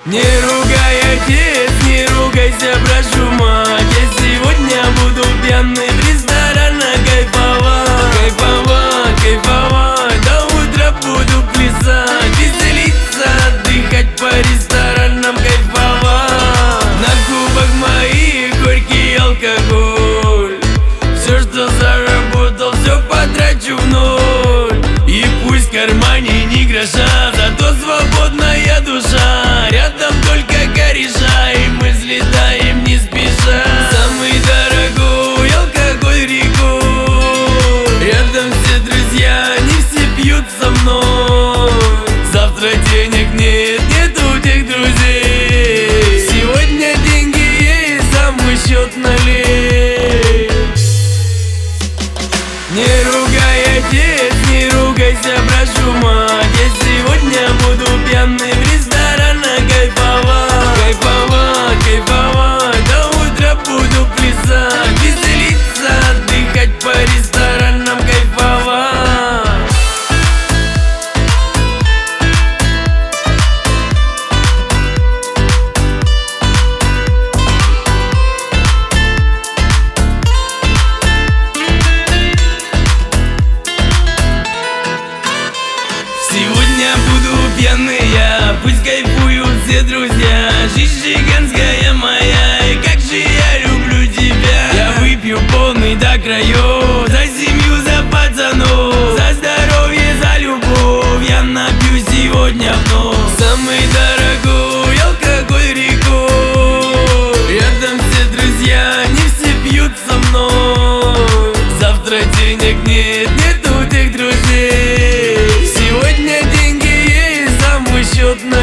Не ругай, отец, не ругайся, прошу, мать. Я сегодня буду пьяный в ресторанах кайфовать, кайфовать, кайфовать. До утра буду плясать, веселиться, отдыхать по ресторанам, кайфовать. На губах моих горький алкоголь. Все, что заработал, все потрачу в ноль. И пусть в кармане ни гроша, зато свободная душа. Рядом только кореша, и мы взлетаем не спеша. Самый дорогой алкоголь рекой. Рядом все друзья, не все пьют со мной. Завтра денег нет, нету тех друзей. Сегодня деньги есть, а мой счет налей. Не ругай, отец, не ругайся, прошу, мать. Я сегодня буду пьяный в ресторанах кайфовать, кайфовать, кайфовать. До утра буду плясать, веселиться, отдыхать по ресторанам, кайфовать. Сегодня буду пьяный я, пусть кайфуют все друзья. Жизнь гигантская моя, и как же я люблю тебя. Я выпью полный до краев, за семью, за пацанов, за здоровье, за любовь. Я напью сегодня вновь. Самый дорогой алкоголь рекой. Рядом все друзья, не все пьют со мной. Завтра денег нет, нету тех друзей. Сегодня деньги есть, а мой счет на